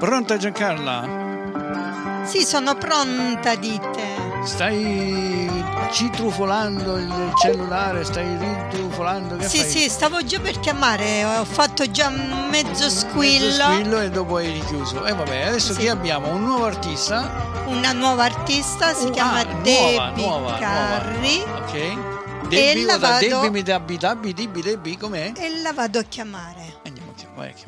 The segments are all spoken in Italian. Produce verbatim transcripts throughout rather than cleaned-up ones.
Pronta Giancarla? Sì, sono pronta, dite. Stai citrufolando il cellulare, stai ritrufolando, che Sì, fai? sì, stavo già per chiamare, ho fatto già mezzo squillo. Mezzo squillo e dopo hai richiuso. E eh, vabbè, adesso sì. Chi abbiamo? Un nuovo artista? Una nuova artista, si uh, chiama ah, Debbie nuova, Carri. Nuova, nuova. Ok. Debbie, e la vado... Debbie mi dabbi, dabbi, Debbie, Debbie, com'è? E la vado a chiamare. Andiamo a chiamare, vai a chiamare.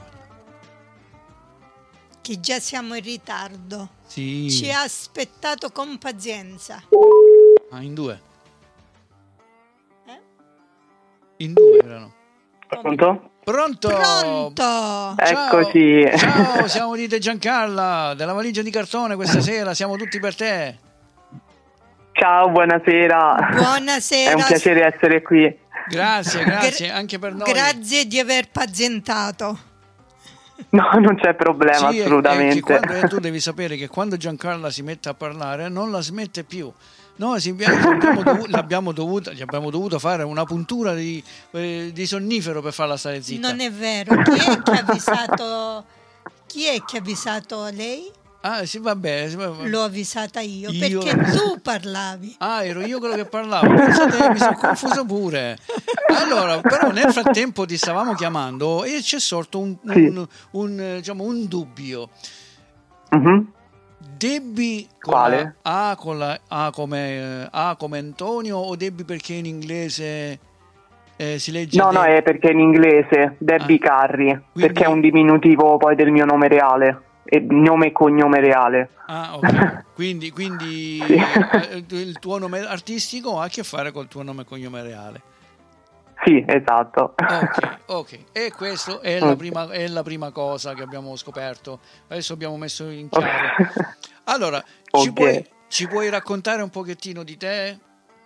Che già siamo in ritardo. Sì. Ci ha aspettato con pazienza. Ah, in due. Eh? In due erano. Pronto? Pronto? Pronto! Ciao. Eccoci. Ciao, siamo di Te Giancarla, della valigia di cartone questa sera, siamo tutti per te. Ciao, buonasera. Buonasera. È un piacere essere qui. Grazie, grazie, Gra- anche per noi. Grazie di aver pazientato. No, non c'è problema, sì, assolutamente. È, è quando, eh, tu devi sapere che quando Giancarla si mette a parlare non la smette più. Noi si, l'abbiamo, dovuto, l'abbiamo dovuto, gli abbiamo dovuto fare una puntura di, eh, di sonnifero per farla stare zitta. Non è vero. Chi è che ha avvisato? Chi è che ha avvisato lei? Ah, sì, vabbè. Sì, vabbè. L'ho avvisata io, io perché tu parlavi. Ah, ero io quello che parlavo. Pensate, mi sono confuso pure. Allora, però nel frattempo ti stavamo chiamando e c'è sorto un, un, sì. un, un, diciamo, un dubbio. Mm-hmm. Debbie con Quale? La A, con la A come, A come Antonio o Debbie perché in inglese eh, si legge... No, Debbie? no, è perché in inglese, Debbie ah. Carri, quindi... perché è un diminutivo poi del mio nome reale. E nome e cognome reale. Ah, ok. Quindi, quindi sì. eh, il tuo nome artistico ha a che fare col tuo nome e cognome reale. Sì, esatto. Ok, ok. E questa è, okay. la prima, è la prima cosa che abbiamo scoperto. Adesso abbiamo messo in chiaro. Okay. Allora, okay. ci, puoi, ci puoi raccontare un pochettino di te?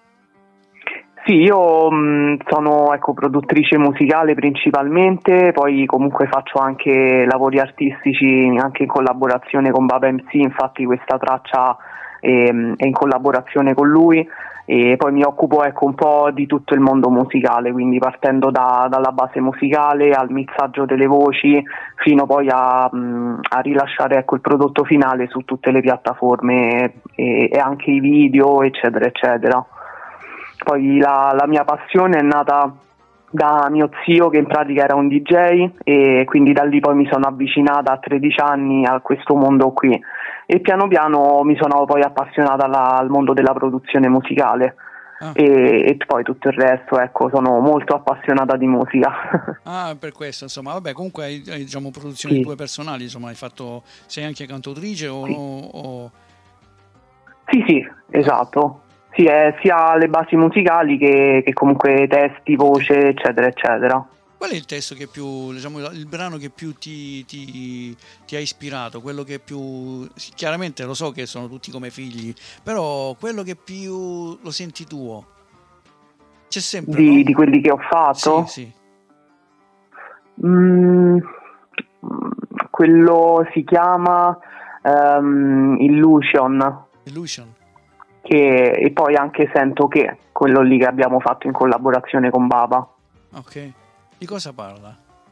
Sì, io mh, sono ecco, produttrice musicale principalmente, poi comunque faccio anche lavori artistici anche in collaborazione con Baba M C, infatti questa traccia è, è in collaborazione con lui, e poi mi occupo ecco, un po' di tutto il mondo musicale, quindi partendo da, dalla base musicale al mixaggio delle voci fino poi a, mh, a rilasciare ecco, il prodotto finale su tutte le piattaforme e, e anche i video eccetera eccetera. Poi la, la mia passione è nata da mio zio che in pratica era un D J e quindi da lì poi mi sono avvicinata a tredici anni a questo mondo qui e piano piano mi sono poi appassionata alla, al mondo della produzione musicale ah. e, e poi tutto il resto, ecco, sono molto appassionata di musica. Ah, per questo, insomma, vabbè, comunque hai, hai diciamo produzioni sì. tue personali, insomma, hai fatto, sei anche cantautrice o... Sì, o, o... sì, sì, esatto. Sì, è sia le basi musicali che, che comunque testi, voce, eccetera, eccetera. Qual è il testo che più, diciamo, il brano che più ti, ti, ti ha ispirato? Quello che più, chiaramente lo so che sono tutti come figli, però quello che più lo senti tuo? C'è sempre, Di, no? di quelli che ho fatto? Sì, sì. Mm, quello si chiama um, Illusion. Illusion. Che, e poi anche Sento Che, quello lì che abbiamo fatto in collaborazione con Baba. Ok, di cosa parla?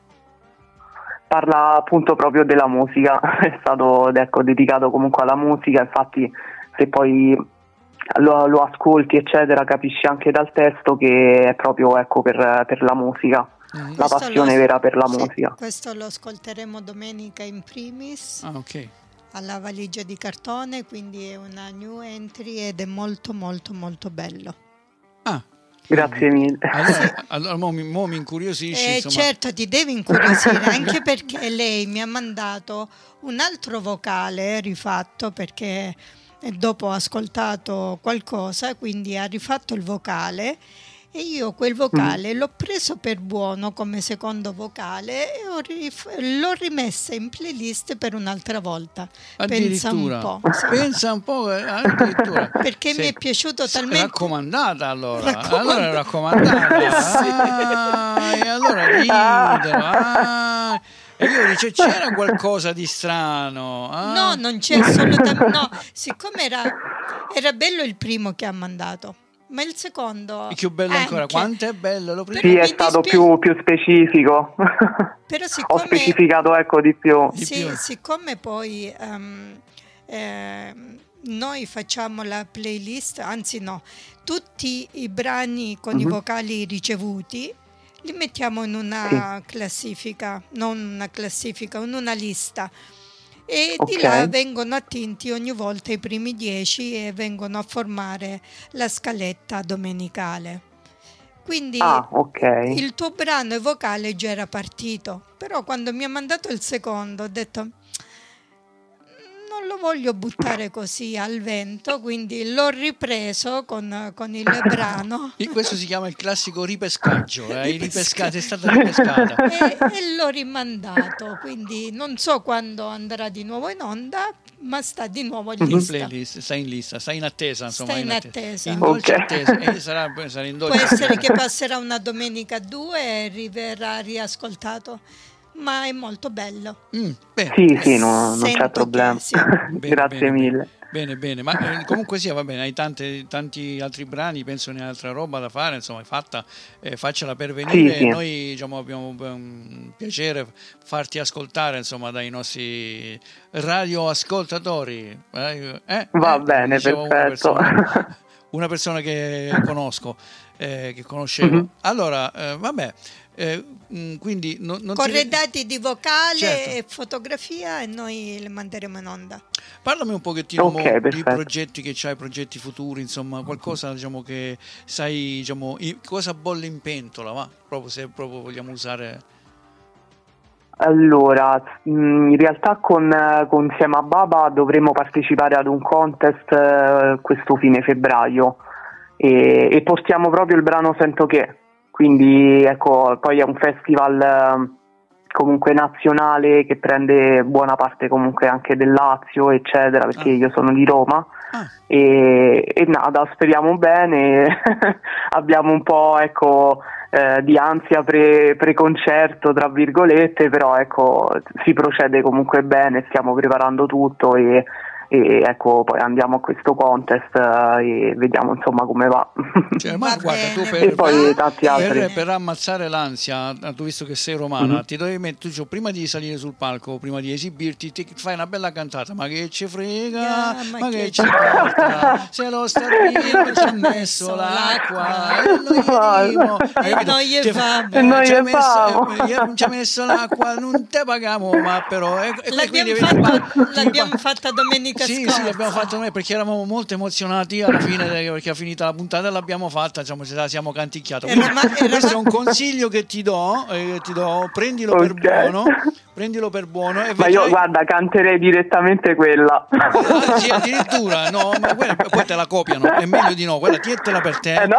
Parla appunto proprio della musica, è stato ecco, dedicato comunque alla musica, infatti se poi lo, lo ascolti eccetera capisci anche dal testo che è proprio ecco, per, per la musica, mm-hmm. la questo passione lo, vera per la sì, musica. Questo lo ascolteremo domenica in primis. Ah, ok. Alla valigia di cartone, quindi è una new entry ed è molto molto molto bello. Ah, grazie mille. Allora, allora mo, mi, mo mi incuriosisci. Eh, certo, ti devi incuriosire anche perché lei mi ha mandato un altro vocale rifatto perché dopo ha ascoltato qualcosa, quindi ha rifatto il vocale. E io quel vocale mm. l'ho preso per buono come secondo vocale e ho rif- l'ho rimessa in playlist per un'altra volta. Pensa un po'. Sì. Pensa un po', addirittura. Perché sei, mi è piaciuto talmente... Raccomandata allora. Raccomandata. Allora raccomandata. Sì. Ah, e allora ridono. Ah. E io dice c'era qualcosa di strano. Ah. No, non c'è assolutamente. No, siccome era, era bello il primo che ha mandato. ma il secondo è più bello anche. ancora. Quanto è bello lo primo. Sì, è stato dispiace... più, più specifico. Però siccome, ho specificato ecco di più. Di sì, più. siccome poi um, eh, noi facciamo la playlist, anzi no, tutti i brani con mm-hmm. i vocali ricevuti li mettiamo in una sì. classifica, non una classifica, in una lista. E okay. di là vengono attinti ogni volta i primi dieci e vengono a formare la scaletta domenicale. Quindi ah, okay. il tuo brano vocale già era partito, però quando mi ha mandato il secondo ho detto non lo voglio buttare così al vento, quindi l'ho ripreso con, con il brano. E questo si chiama il classico ripescaggio, eh? Ripesca- ripescata, è stata ripescata. E, e l'ho rimandato, quindi non so quando andrà di nuovo in onda, ma sta di nuovo in lista. Playlist, sta in lista, sta in attesa, insomma. Sta in, in attesa. In dolce okay. attesa. E sarà, sarà in dolce Può essere attesa. che passerà una domenica a due e riverrà riascoltato, ma è molto bello. Mm, bene. Sì, sì, no, non c'è problema. Sì. Bene, Grazie bene, mille. Bene, bene, ma eh, comunque sia, va bene, hai tante, tanti altri brani, penso ne hai altra roba da fare, insomma, fatta, eh, faccela pervenire. Sì, sì. Noi diciamo, abbiamo un piacere farti ascoltare, insomma, dai nostri radioascoltatori. Eh, eh, va eh, bene, perfetto. Una persona, una persona che conosco, eh, che conoscevo. Mm-hmm. Allora, eh, vabbè. Eh, quindi non, non corredati ti... di vocale certo. e fotografia e noi le manderemo in onda. Parlami un pochettino okay, di progetti che c'hai, progetti futuri, insomma, qualcosa diciamo che sai, diciamo, cosa bolle in pentola, va? Proprio se proprio vogliamo usare. Allora, in realtà con, con Insieme a Baba dovremo partecipare ad un contest uh, questo fine febbraio e, e portiamo proprio il brano Sento Che. Quindi ecco, poi è un festival eh, comunque nazionale che prende buona parte comunque anche del Lazio, eccetera, perché ah. io sono di Roma ah. e, e nada, speriamo bene. Abbiamo un po' ecco eh, di ansia pre, pre-concerto tra virgolette, però ecco si procede comunque bene, stiamo preparando tutto e e ecco poi andiamo a questo contest uh, e vediamo insomma come va, cioè, ma va guarda, bene, tu per, e poi tanti altri per, per ammazzare l'ansia, tu visto che sei romana, mm-hmm. ti dovevi mettere, cioè, prima di salire sul palco, prima di esibirti, ti fai una bella cantata, ma che ci frega, yeah, ma, ma che, che ci porta, se lo starbino ci ha messo l'acqua e noi arrivo, e noi gli famo e noi ci ha gli messo, famo ci ha messo l'acqua, non te paghiamo, ma però e, e l'abbiamo, quindi, fatto, l'abbiamo fatta domenica sì, scorsa. sì, l'abbiamo fatto noi perché eravamo molto emozionati alla fine perché è finita la puntata e l'abbiamo fatta, diciamo, ce la siamo canticchiata. Quindi, era, era, questo è un consiglio che ti do, eh, ti do prendilo okay. per buono, prendilo per buono. E ma vedrai... io guarda, canterei direttamente quella. Ah, sì, addirittura, no, ma quella, poi te la copiano, è meglio di no, quella tientela per te. Eh no.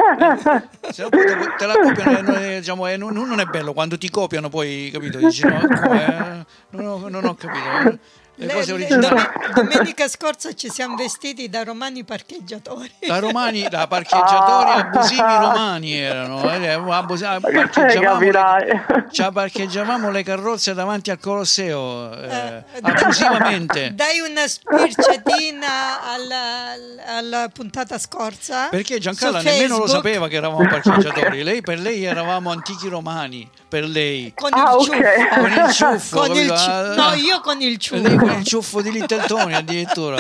Se no poi te, te la copiano e non è, diciamo, è, non, non è bello quando ti copiano poi, capito? Dici no, come, non, ho, non ho capito. Le le, cose le, originali. domenica scorsa ci siamo vestiti da romani parcheggiatori. Da romani, da parcheggiatori ah. abusivi romani erano. Abusivi, parcheggiavamo, le, cioè parcheggiavamo le carrozze davanti al Colosseo eh, eh, abusivamente. Dai una spirciatina alla, alla puntata scorsa. Perché Giancarla nemmeno lo sapeva che eravamo parcheggiatori. Lei, per lei eravamo antichi romani. Per lei con ah, il okay. ciuffo, con il ciuffo, con il ciuffo. No, io con il ciuffo. Lei con il ciuffo di Little Tony addirittura.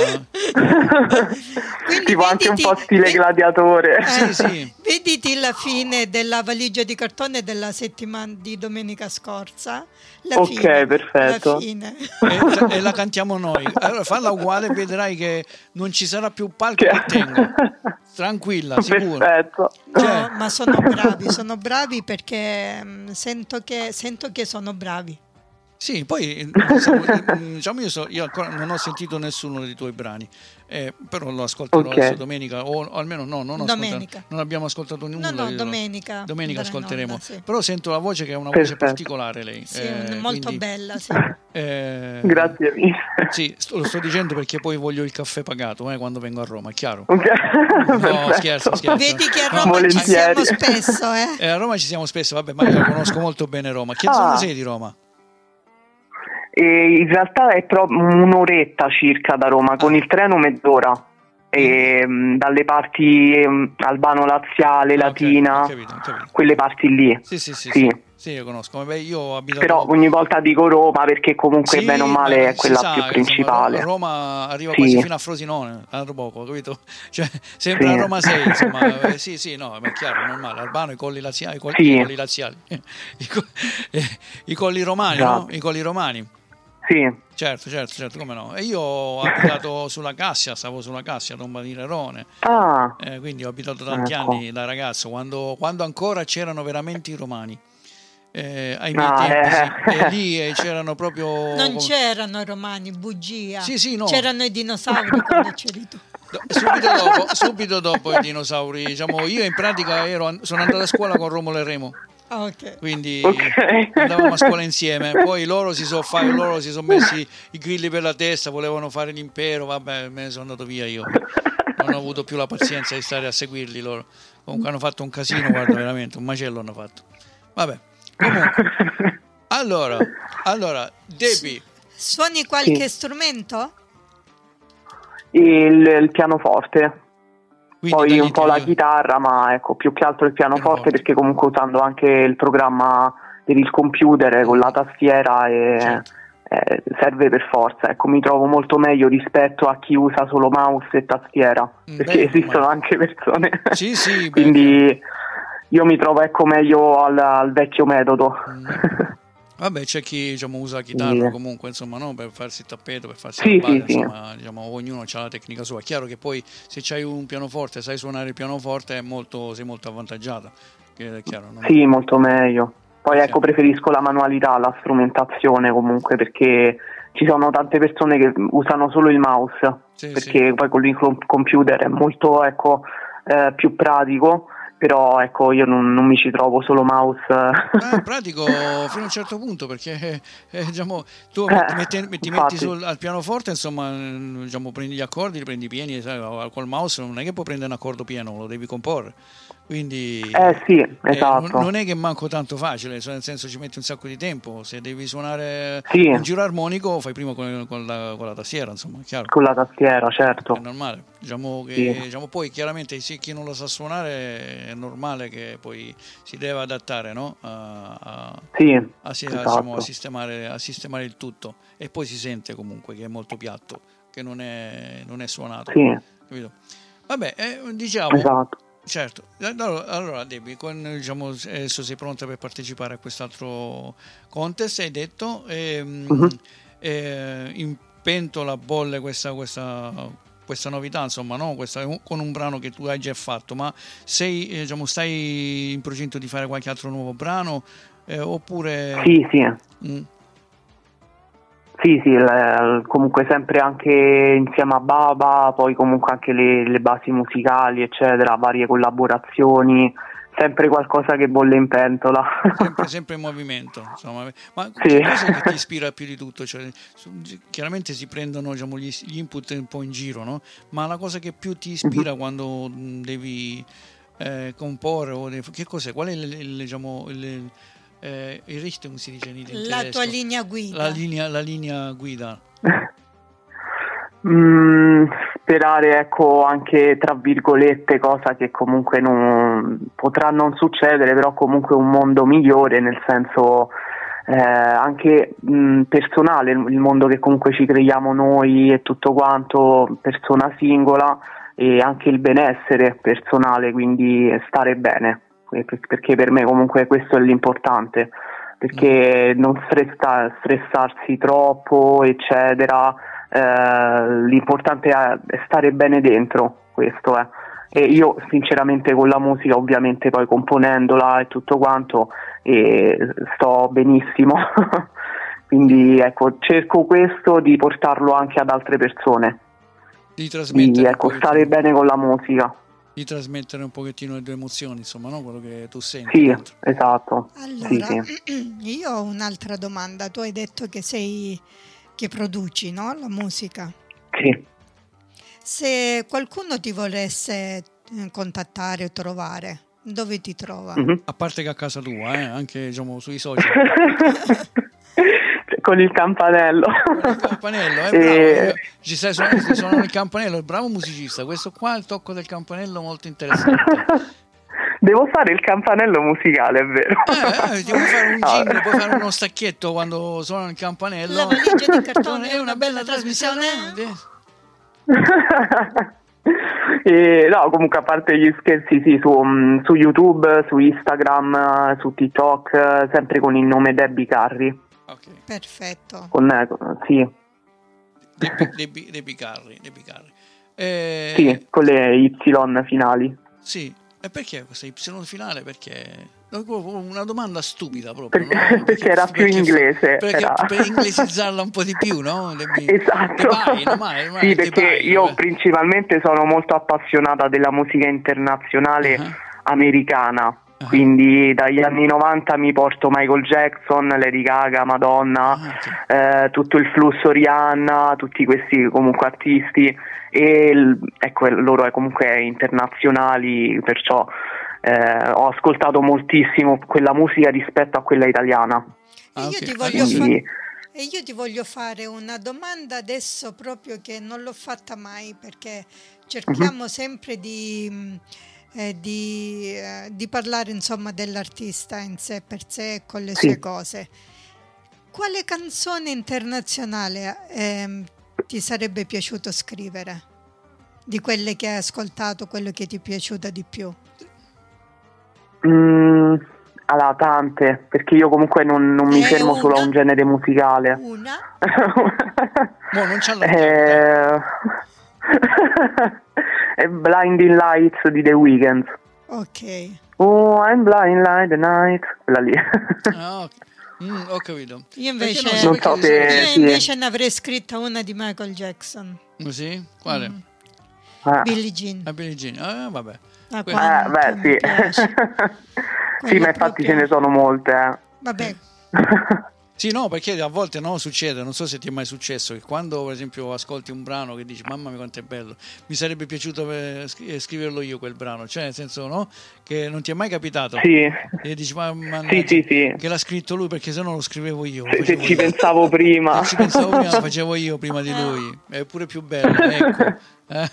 Quindi tipo anche un po' stile vedi, gladiatore. Eh, sì, sì. Vediti la fine della valigia di cartone della settimana di domenica scorsa. La ok, fine, perfetto. La fine. E, e la cantiamo noi. Allora falla uguale e vedrai che non ci sarà più palco che tengo. Tranquilla, sicuro. Perfetto. Cioè... No, ma sono bravi, sono bravi perché mh, sento che, sento che sono bravi. Sì, poi diciamo, diciamo io, so, io ancora non ho sentito nessuno dei tuoi brani, eh, però lo ascolterò okay. adesso domenica, o, o almeno no, non, domenica. non abbiamo ascoltato nulla. No, no, domenica. Domenica ascolteremo, onda, sì. Però sento la voce che è una Perfetto. voce particolare lei. Sì, eh, molto quindi, bella, sì. Eh, Grazie mille. Sì, lo sto dicendo perché poi voglio il caffè pagato eh, quando vengo a Roma, è chiaro? Okay. No, scherzo, scherzo. Vedi che a Roma no, ci siamo spesso, eh? eh? A Roma ci siamo spesso, vabbè, ma io la conosco molto bene Roma. Che ah. zona sei di Roma? E in realtà è proprio un'oretta circa da Roma, con il treno mezz'ora. e mh, dalle parti mh, albano-laziale, latina, okay, ho capito, ho capito. Quelle parti lì. Sì, sì, sì, sì. sì. Sì, io conosco. Vabbè, io ho abitato... Però ogni volta dico Roma perché comunque sì, bene o male è quella sa, più principale. Insomma, Roma arriva sì. quasi fino a Frosinone, a poco, capito? Cioè, sempre sì. a Roma sei, insomma, eh, sì, sì, no, è chiaro, normale. Albano, i colli laziali, i colli, sì. i colli laziali, I, co- eh, i colli romani, esatto. no? I colli romani. Sì. Certo, certo, certo, come no. E io ho abitato sulla Cassia, stavo sulla Cassia, Tomba di Nerone. Ah. Eh, quindi ho abitato tanti ecco. anni da ragazzo, quando, quando ancora c'erano veramente i romani. Eh, ai miei ah, tempi eh. sì. E lì eh, c'erano proprio non c'erano i romani, bugia sì, sì, no. c'erano i dinosauri quando c'eri tu. Subito dopo, subito dopo i dinosauri, diciamo, io in pratica ero, sono andato a scuola con Romolo e Remo. Okay. Quindi okay. andavamo a scuola insieme, poi loro si sono fare, loro si sono messi i grilli per la testa, volevano fare l'impero, vabbè, me ne sono andato via io. Non ho avuto più la pazienza di stare a seguirli loro. Comunque hanno fatto un casino, guarda, veramente, un macello hanno fatto. Vabbè. Comunque, allora, allora, Debbie, suoni qualche sì. strumento? Il, il pianoforte. Quindi poi un po' la chitarra, ma ecco, più che altro il pianoforte, pianoforte. Perché comunque usando anche il programma per il computer con la tastiera e certo. eh, serve per forza. Ecco, mi trovo molto meglio rispetto a chi usa solo mouse e tastiera, perché beh, esistono ma... anche persone. Sì, sì, quindi beh, io mi trovo ecco meglio al, al vecchio metodo. Mm. Vabbè, c'è chi diciamo, usa la chitarra sì. comunque, insomma, no? Per farsi il tappeto, per farsi sì, la base, sì, insomma, sì. diciamo, ognuno ha la tecnica sua. È chiaro che poi se c'hai un pianoforte, sai suonare il pianoforte, è molto, sei molto avvantaggiata. Che è chiaro, non... Sì, molto meglio. Poi ecco, preferisco la manualità alla strumentazione comunque, perché ci sono tante persone che usano solo il mouse, sì, perché sì. poi con il computer è molto ecco eh, più pratico. Però ecco io non, non mi ci trovo solo mouse. È pratico fino a un certo punto, perché eh, diciamo, tu eh, metti, metti, ti metti sul, al pianoforte, insomma, diciamo, prendi gli accordi, li prendi pieni, sai, col mouse non è che puoi prendere un accordo pieno, lo devi comporre. Quindi eh sì, esatto. eh, non, non è che manco tanto facile, nel senso ci metti un sacco di tempo. Se devi suonare sì. un giro armonico, fai prima con, con, la, con la tastiera, insomma, è chiaro. Con la tastiera, certo. È normale. Diciamo che sì. diciamo, poi chiaramente se chi non lo sa suonare è normale che poi si deve adattare, no? A, a, sì, a, esatto. a, diciamo, a, sistemare, a sistemare il tutto, e poi si sente comunque che è molto piatto, che non è, non è suonato. Sì. Capito? Vabbè, eh, diciamo. Esatto. Certo, allora, allora Debbie, con, diciamo, adesso sei pronta per partecipare a quest'altro contest, hai detto, e, uh-huh. e, in pentola bolle questa, questa, questa novità, insomma, no? Questa, con un brano che tu hai già fatto, ma sei, eh, diciamo, stai in procinto di fare qualche altro nuovo brano, eh, oppure... Sì, sì. Mm. Sì, sì, le, comunque sempre anche insieme a Baba, poi comunque anche le, le basi musicali, eccetera, varie collaborazioni, sempre qualcosa che bolle in pentola. Sempre, sempre in movimento, insomma. Ma sì. che cosa che ti ispira più di tutto? Cioè, chiaramente si prendono diciamo, gli, gli input un po' in giro, no? Ma la cosa che più ti ispira mm-hmm. quando devi eh, comporre, o devi, che cos'è? Qual è il, il, diciamo, il Eh, il Richtung si dice in tedesco. La tua linea guida. La linea, la linea guida. Mm, sperare ecco anche tra virgolette, cosa che comunque non potrà non succedere, però comunque un mondo migliore, nel senso eh, anche mh, personale, il mondo che comunque ci creiamo noi e tutto quanto, persona singola, e anche il benessere personale, quindi stare bene, perché per me comunque questo è l'importante, perché non stressa, stressarsi troppo, eccetera. Eh, l'importante è stare bene dentro, questo è. E io sinceramente con la musica, ovviamente poi componendola e tutto quanto, e sto benissimo. Quindi ecco, cerco questo di portarlo anche ad altre persone, di trasmettere, di ecco, stare bene con la musica, di trasmettere un pochettino le tue emozioni, insomma, no? Quello che tu senti. Sì, dentro. esatto. Allora, sì, sì. Io ho un'altra domanda. Tu hai detto che sei che produci, no? La musica. Sì. Se qualcuno ti volesse contattare o trovare, dove ti trova? Mm-hmm. A parte che a casa tua, eh? Anche diciamo sui social. con il campanello. Con il campanello, eh, E- bravo. Ci stai suonando, stai suonando il campanello, bravo musicista. Questo qua è il tocco del campanello molto interessante. Devo fare il campanello musicale, è vero. Eh, eh, devo fare un No. jingle, puoi fare uno stacchetto quando suona il campanello. La valigia di cartone è una bella trasmissione. E, no, comunque, a parte gli scherzi, sì, su, mm, su YouTube, su Instagram, eh, su TikTok, eh, sempre con il nome Debbie Carri. Ok. Perfetto. Con, eh, sì, Debbie, Debbie, Debbie Carri, Debbie Carri. Eh, sì, con le Y finali. sì. E perché questa Y finale? Perché una domanda stupida proprio, Perché- no? perché era più inglese, perché era- per inglesizzarla un po' di più, no? Debbie- Esatto. Debai, no, mai, mai, Sì, perché Debai, io eh. principalmente sono molto appassionata della musica internazionale Uh-huh. americana. Uh-huh. Quindi dagli anni novanta mi porto Michael Jackson, Lady Gaga, Madonna, Ah, ok. eh, tutto il flusso Rihanna, tutti questi comunque artisti, e l- ecco, loro è comunque internazionali, perciò eh, ho ascoltato moltissimo quella musica rispetto a quella italiana. E Ah, io ok. ti Ah, voglio sì. fa- Quindi, e io ti voglio fare una domanda adesso proprio che non l'ho fatta mai, perché cerchiamo sempre di, mh, eh, di, eh, di parlare insomma dell'artista in sé per sé con le Sì. sue cose. Quale canzone internazionale ehm, ti sarebbe piaciuto scrivere? Di quelle che hai ascoltato, quello che ti è piaciuta di più? mm, allora, tante, perché io comunque non, non mi Eh, fermo solo a una? un genere musicale. Una? Mo non c'ha la Eh, è Blinding Lights di The Weeknd. Ok. Oh, I'm blind like the night. Quella lì. Ah, ok. Mm, ho capito. Io invece, Perché Non so perché se- di solito- io sì. invece ne avrei scritta una di Michael Jackson. Sì? Quale? Mm. Eh. Billie Jean. A Billie Jean. Ah, vabbè. Ah, Eh, Eh, quanto beh, mi sì. piace. Sì, Quella ma infatti proprio- ce ne sono molte. eh. Vabbè, Sì, no, perché a volte no, succede, non so se ti è mai successo, che quando per esempio ascolti un brano che dici mamma mia quanto è bello, mi sarebbe piaciuto eh, scri- scriverlo io quel brano, cioè nel senso, no, che non ti è mai capitato. Sì. E dici ma Sì, mannaggia, sì, sì. che l'ha scritto lui, perché se no lo scrivevo io. lo Se, se facevo ci io. pensavo prima. Se ci pensavo prima, lo facevo io prima di lui, è pure più bello, ecco. Eh.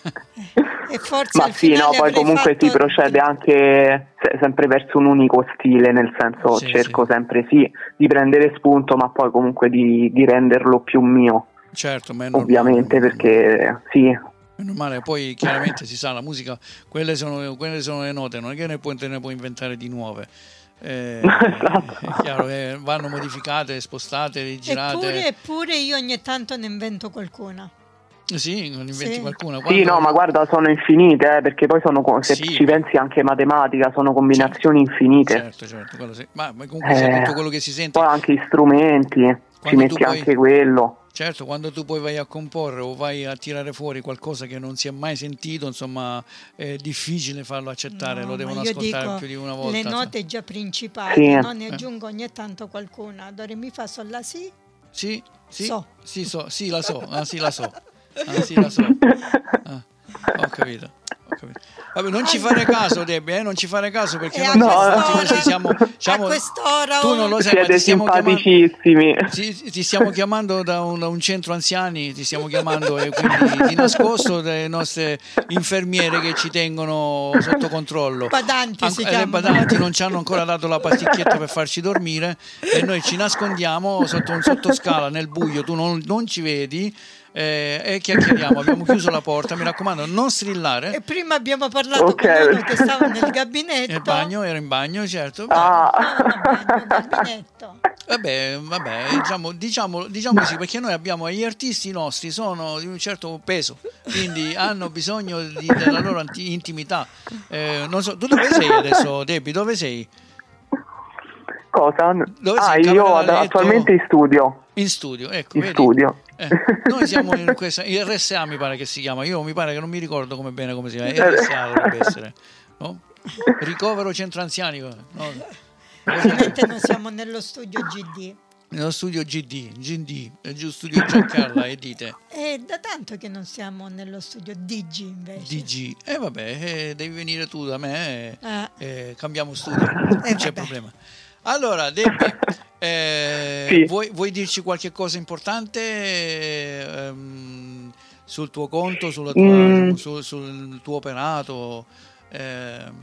e forse Ma al sì, no, finale poi avrei comunque fatto- si procede anche se- sempre verso un unico stile, nel senso Sì, cerco sì. sempre sì di prendere spunto, ma poi comunque di, di renderlo più mio, Certo, ma è normale, ovviamente, è normale. perché sì, È normale, poi chiaramente si sa, la musica, quelle sono, quelle sono le note, non è che ne puoi, te ne puoi inventare di nuove. Eh, Esatto. È chiaro che vanno modificate, spostate, rigirate. Eppure, eppure io ogni tanto ne invento qualcuna. Sì, non inventi Sì. qualcuna. sì, Quando- no, ma guarda, sono infinite, eh, perché poi sono, co- se Sì. ci pensi anche matematica, sono combinazioni infinite. Certo, certo, quello sì. Ma, ma comunque se Eh, tutto quello che si sente. Poi anche gli strumenti, ci Quando tu metti poi- anche quello. Certo, quando tu poi vai a comporre o vai a tirare fuori qualcosa che non si è mai sentito, insomma, è difficile farlo accettare, No, lo devono ma io ascoltare dico, più di una volta. le note già principali, Sì. no? Ne Eh. aggiungo ogni tanto qualcuna. Do, re, mi, fa, sol, la, si. Sì, sì, So. sì, so, sì, la so, ah, sì, la so, ah, sì, la so. Ah, ho capito, ho capito. Vabbè, non ci fare caso, Debbie, eh, non ci fare caso perché E a noi quest'ora- tutti questi siamo, siamo- a quest'ora tu non lo sai, ma Siete ti stiamo chiamando, simpaticissimi. ti, ti stiamo chiamando da un, da un centro anziani, ti stiamo chiamando e quindi di nascosto delle nostre infermiere che ci tengono sotto controllo. Badanti si Anc- le chiamano. badanti non ci hanno ancora dato la pasticchietta per farci dormire e noi ci nascondiamo sotto un sottoscala nel buio, tu non, non ci vedi eh, e chiacchieriamo, abbiamo chiuso la porta, mi raccomando non strillare. E prima abbiamo parlato Ok. con uno che stava nel gabinetto. Nel bagno, ero in bagno, certo. Ah. No, no, bagno, gabinetto. Vabbè, vabbè, diciamo, diciamo, diciamo così, perché noi abbiamo gli artisti nostri sono di un certo peso, quindi hanno bisogno di- della loro anti- intimità. Eh, non so, tu dove sei adesso, Debbie? Dove sei? Cosa? Dove ah, sei? io Camera da ad- letto? attualmente in studio. In studio, ecco, In vedi? studio. Eh, noi siamo in questa, il R S A mi pare che si chiama, io mi pare che non mi ricordo come bene come si chiama, R S A dovrebbe essere, no? Ricovero centro anziani, no? Ovviamente non siamo nello studio G D. Nello studio G D, G D, è giù studio Giancarla e dite È da tanto che non siamo nello studio D G invece. D G. E eh, vabbè, eh, devi venire tu da me, eh, Eh. eh, cambiamo studio, non c'è vabbè. problema. Allora, Debbie, eh, sì. vuoi, vuoi dirci qualche cosa importante ehm, sul tuo conto, sulla tua, Mm. su, sul tuo operato? Eh,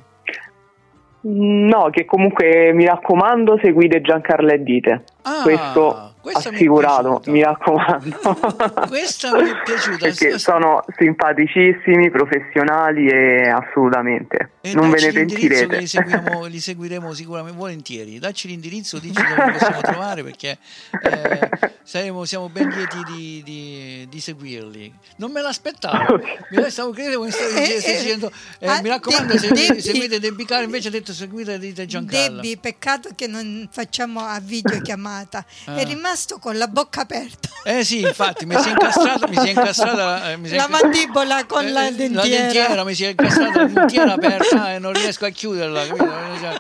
No, che comunque mi raccomando, seguite Giancarlo e Dite. Ah, Questo questa mi è assicurato, piaciuta. mi raccomando. Questa mi è piaciuta. Perché sono simpaticissimi, professionali e assolutamente E non ve dacci ne l'indirizzo che pentirete. li, seguiamo, li seguiremo sicuramente volentieri. Dacci l'indirizzo, dici dove li possiamo trovare, perché eh, saremo, siamo ben lieti di, di, di seguirli. Non me l'aspettavo, mi la stavo credendo come stavi Eh, stai eh, dicendo. Eh, ah, mi raccomando, De- seguite, Debbie- seguite Debbie Caro, invece ha detto seguite Dite Giancarlo. Debbie, peccato che non facciamo a videochiamata. Ah. È rimasto con la bocca aperta. Eh sì, infatti mi si è incastrata, mi si è incastrata eh, mi si è La inca- mandibola con eh, la eh, dentiera. La dentiera mi si è incastrata, la dentiera aperta e non riesco a chiuderla, capito? Cioè,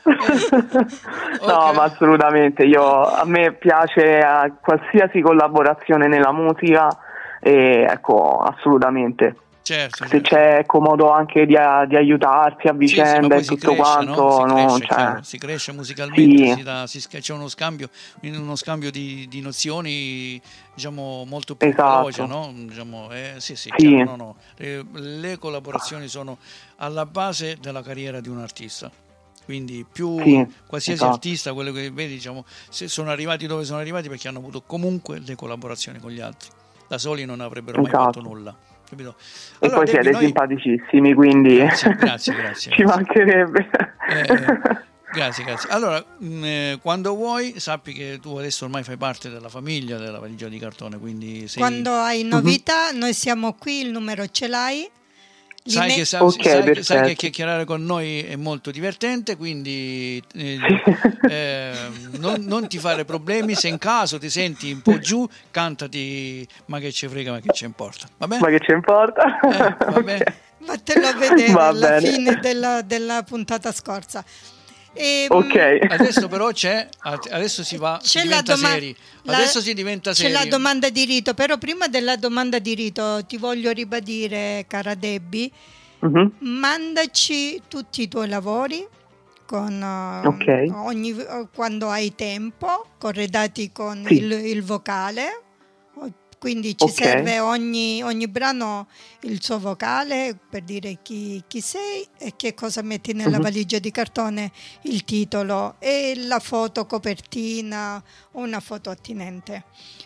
eh, No, ok. ma assolutamente, io, a me piace eh, qualsiasi collaborazione nella musica e ecco, assolutamente. Certo, Se certo. c'è ecco, modo anche di, a- di aiutarsi a Sì, sì, ma vicenda poi e si tutto cresce, quanto, no? Si no, cresce, cioè, chiaro, si cresce musicalmente, sì. si dà- si sca- c'è uno scambio, uno scambio di, di nozioni, diciamo, molto più Esatto. veloce, no? Diciamo, eh, sì, sì, Sì. chiaro, no, no. Le, le collaborazioni sono alla base della carriera di un artista. Quindi più Sì, qualsiasi esatto. artista, quello che vedi, diciamo, se sono arrivati dove sono arrivati perché hanno avuto comunque le collaborazioni con gli altri. Da soli non avrebbero mai Esatto. fatto nulla. Capito? E Allora, poi Debbie, siete noi- simpaticissimi, quindi Grazie, grazie, grazie, ci grazie. mancherebbe. Eh, grazie, grazie. Allora, mh, eh, quando vuoi, sappi che tu adesso ormai fai parte della famiglia della valigia di cartone, quindi sei, Quando hai novità, noi siamo qui, il numero ce l'hai. Li sai, me- che, sa- Ok, sai, sai che perfetto. chiacchierare con noi è molto divertente, quindi eh, eh, non, non ti fare problemi. Se in caso ti senti un po' giù, cantati, ma che ci frega, ma che ci importa. Va bene? Ma che ci importa? Eh, va Ok. bene. Vattelo a vedere Va alla bene. fine della, della puntata scorsa. E, Ok. Adesso però c'è, adesso si va, si C'è la diventa doma- seri. la- Adesso si diventa C'è seri. la domanda di rito, però prima della domanda di rito ti voglio ribadire, cara Debbie, Mhm. mandaci tutti i tuoi lavori con, eh, Ok. ogni, quando hai tempo, corredati con Sì. il, il vocale. Quindi ci Ok. serve ogni, ogni brano il suo vocale per dire chi, chi sei e che cosa metti nella Mhm. valigia di cartone, il titolo e la foto copertina o una foto attinente.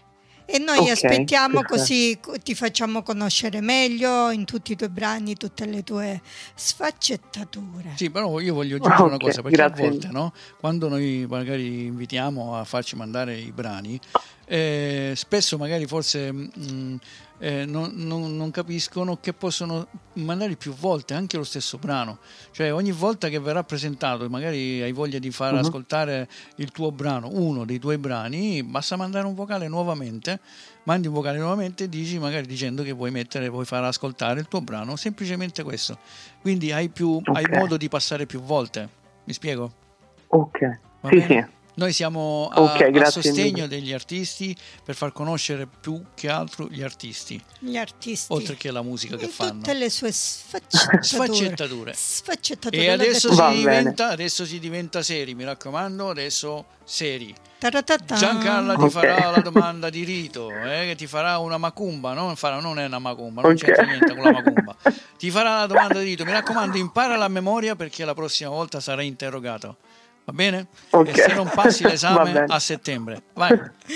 E noi Ok, aspettiamo, perfetto. così co- ti facciamo conoscere meglio in tutti i tuoi brani, tutte le tue sfaccettature. Sì, però io voglio aggiungere una Ok, cosa, perché grazie. a volte, no, quando noi magari invitiamo a farci mandare i brani, eh, spesso magari forse mh, eh, non, non- non capiscono che possono mandare più volte anche lo stesso brano. Cioè ogni volta che verrà presentato e magari hai voglia di far Mhm. ascoltare il tuo brano, uno dei tuoi brani, basta mandare un vocale nuovamente, mandi un vocale nuovamente e dici magari dicendo che vuoi mettere, vuoi far ascoltare il tuo brano, semplicemente questo. Quindi hai più hai Ok. modo di passare più volte. Mi spiego? Ok. Va Sì, bene? sì. Noi siamo a, Ok, a grazie sostegno mille. degli artisti per far conoscere più che altro gli artisti, Gli artisti, oltre che la musica che in fanno. tutte le sue sfaccettature. Sfaccettature. Sfaccettature, E l'ho adesso detto. si, Va bene. diventa, adesso si diventa seri, mi raccomando, adesso seri. Taratata. Giancarlo ti Ok. farà la domanda di rito, eh, che ti farà una macumba, non, farà, non è una macumba, non Ok. c'entra niente con la macumba. Ti farà la domanda di rito, mi raccomando, impara a memoria perché la prossima volta sarai interrogato. Va bene? Ok. E se non passi Va l'esame bene. a settembre. Vai.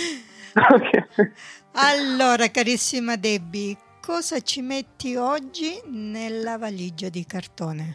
Ok. Allora, carissima Debbie, cosa ci metti oggi nella valigia di cartone?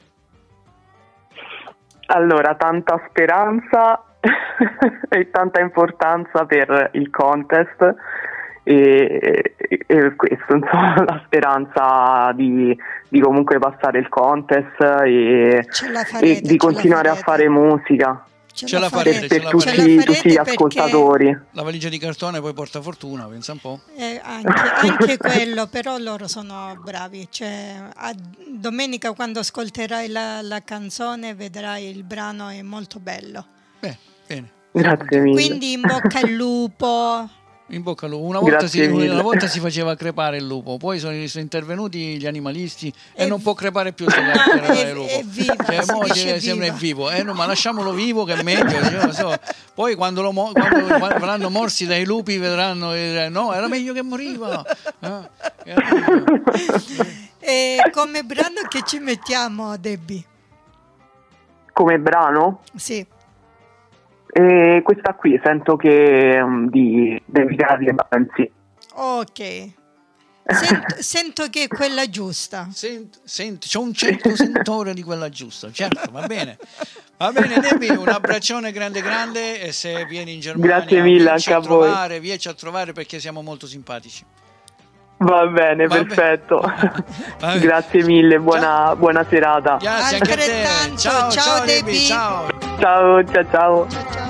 Allora, tanta speranza e tanta importanza per il contest e, e- e questo, insomma, la speranza di, di comunque passare il contest e, Ce la e farete, di ce la continuare a farete. fare musica Ce la farete, per, ce per la tutti, farete. Ce la farete tutti gli perché- ascoltatori. La valigia di cartone poi porta fortuna, pensa un po'. Eh, anche, anche quello, però loro sono bravi. Cioè, a- domenica quando ascolterai la, la canzone vedrai il brano è molto bello. Beh, bene. Grazie mille. Quindi in bocca al lupo, In bocca al lupo. Una volta, si, Grazie mille. una volta si faceva crepare il lupo, poi sono, sono intervenuti gli animalisti e, È non vi- può crepare più se No, crepare è- il lupo. è vivo, Cioè, si mo dice ci- sembra è vivo. vivo, eh, no, ma lasciamolo vivo che è meglio. Io lo so. Poi quando, lo mo- quando verranno morsi dai lupi vedranno, eh, no, era meglio che moriva. Eh, era meglio. E come brano che ci mettiamo, Debbie? Come brano? Sì. E questa qui sento che um, di David Harley, pensi. Ok. Sento, sento che è quella giusta. Sent, sent, c'è un certo sentore di quella giusta, certo, va bene. Va bene, Debbie, un abbraccione grande grande e se vieni in Germania Grazie mille vienici anche a voi. trovare, vienici a trovare perché siamo molto simpatici. Va bene, Va perfetto. bene. Grazie mille, buona, buona serata. Grazie anche a te. Altrettanto. Ciao, Ciao, ciao Debbie. Debbie, ciao. Ciao, ciao, ciao. Ciao, ciao.